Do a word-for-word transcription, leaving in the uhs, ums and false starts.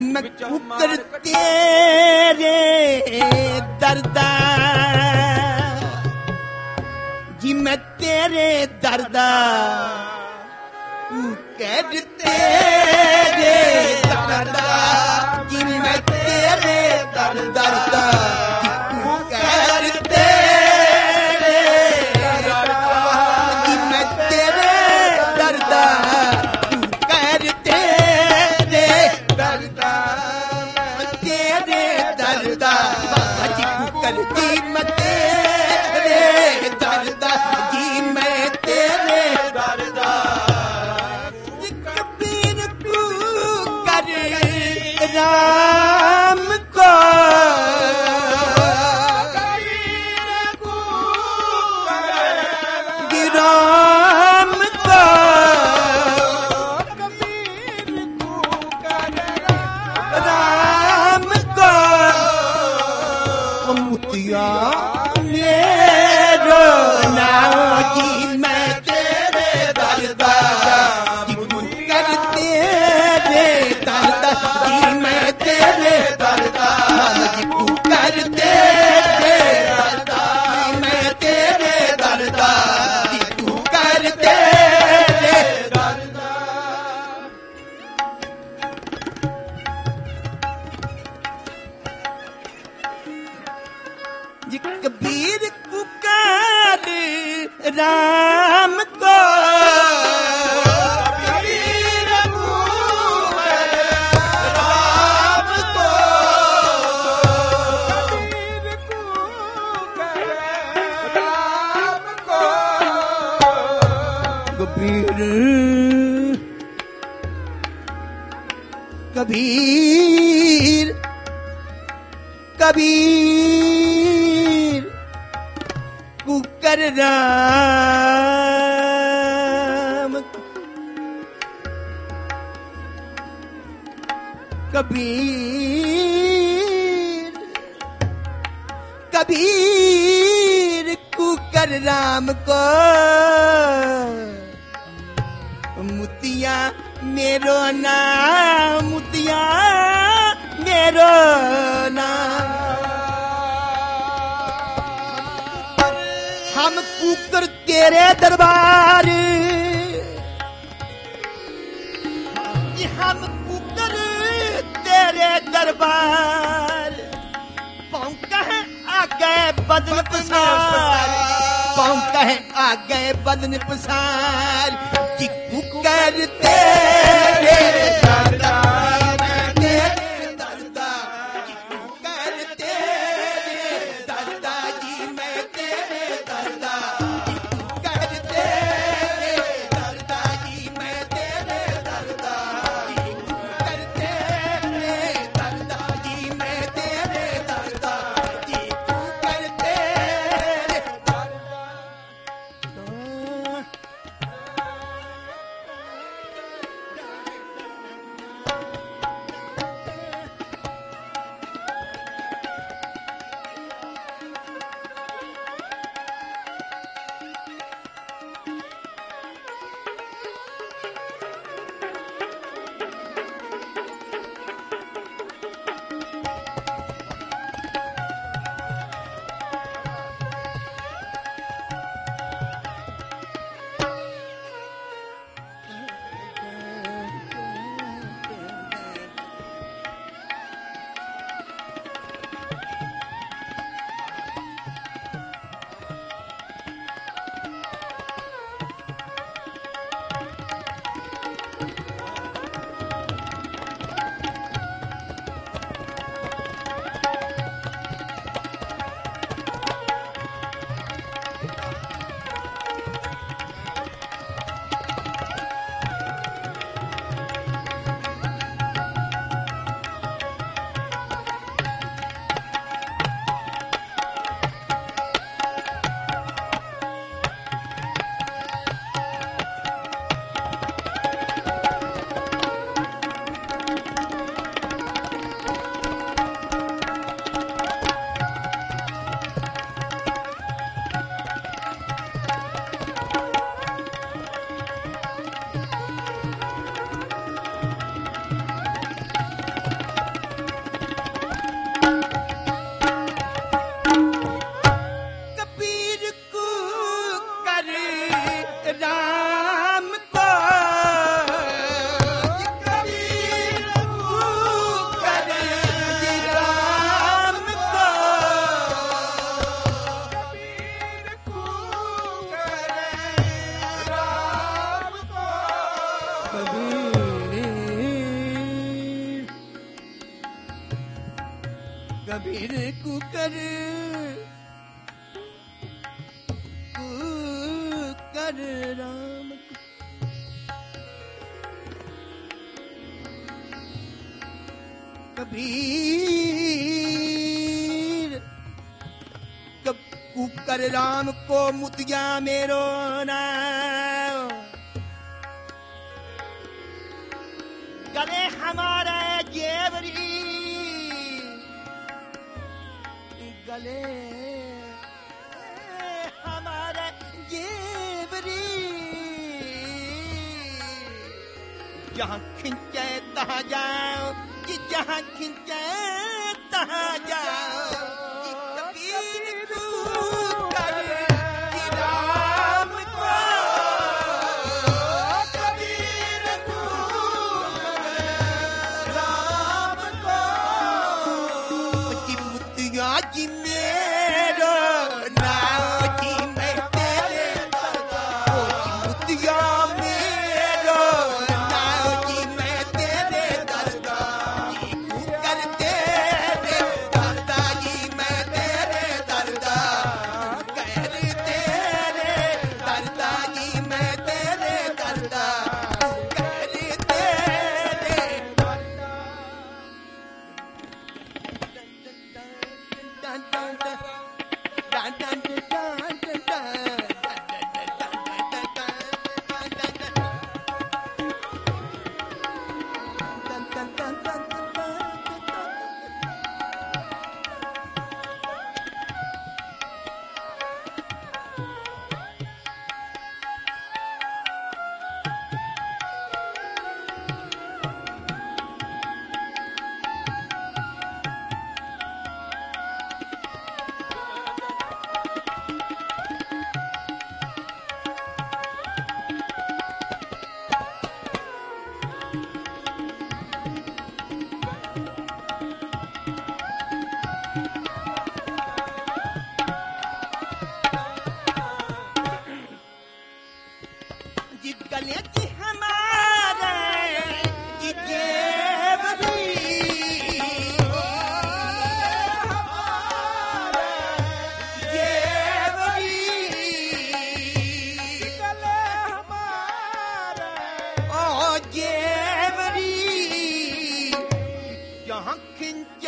मैं कुकर तेरे दर्दा जी मैं तेरे दर्दा कुकर तेरे दर्दा जी मैं तेरे दर्दा कुकर तेरे दर्दा जी मैं तेरे दर्दा कुकर तेरे दर्दा तेरे दर्दा जी कुकर जी मैं तेरे दर्दा जी मैं तेरे दर्दा कबीर कुकर राम को राम को राम को मुतिया मेरो नाम जी मैं तेरे दर्दा जी कुकर तेरे दर्दा जी मैं तेरे दर्दा जी कुकर तेरे दर्दा जी मैं तेरे दर्दा जी कुकर तेरे दर्दा जी कबीर कुकर राम को कबीर कुकर राम को कबीर कुकर राम को कबीर कबीर कबीर कुकर राम कबीर कबीर कुकर राम को मुतिया मेरो नाम मुतिया मेरो नाम हम कुकर तेरे दरबार हम कुकर तेरे दरबार पहुंचा है आगे बदन पसार पहुंचा है आगे बदन पसार कि कुकर तेरे दरदा मैं तेरे दरदा कि कुकर तेरे दरदा जी मैं तेरे दरदा कि कुकर तेरे दरदा जी मैं तेरे दरदा कि कुकर तेरे दरदा जी मैं तेरे दरदा कि कुकर तेरे दरदा कबीर कुकर कुकर राम कबीर कब कुकर राम को मुतिया मेरो नाम गले हमारे जेवरी गले हमारे जेवरी जहाँ खिंचे तहाँ जाओ कि जहाँ खिंचे तहाँ जाओ कबीर तू कर कि राम को कबीर तू कर राम को जी मुतिया जी मेरो नाम जी मैं तेरे दरबार ओ जी मुतिया मेरो नाम जी मैं तेरे दरबार जी कुकर तेरे दादा जी मैं तेरे दरबार कहर तेरे दादा जी मैं तेरे दरबार कहर तेरे जी गले की हमारे जी जेवरी जेवरी गले हमारे ओ जेवरी जहाँ खिंच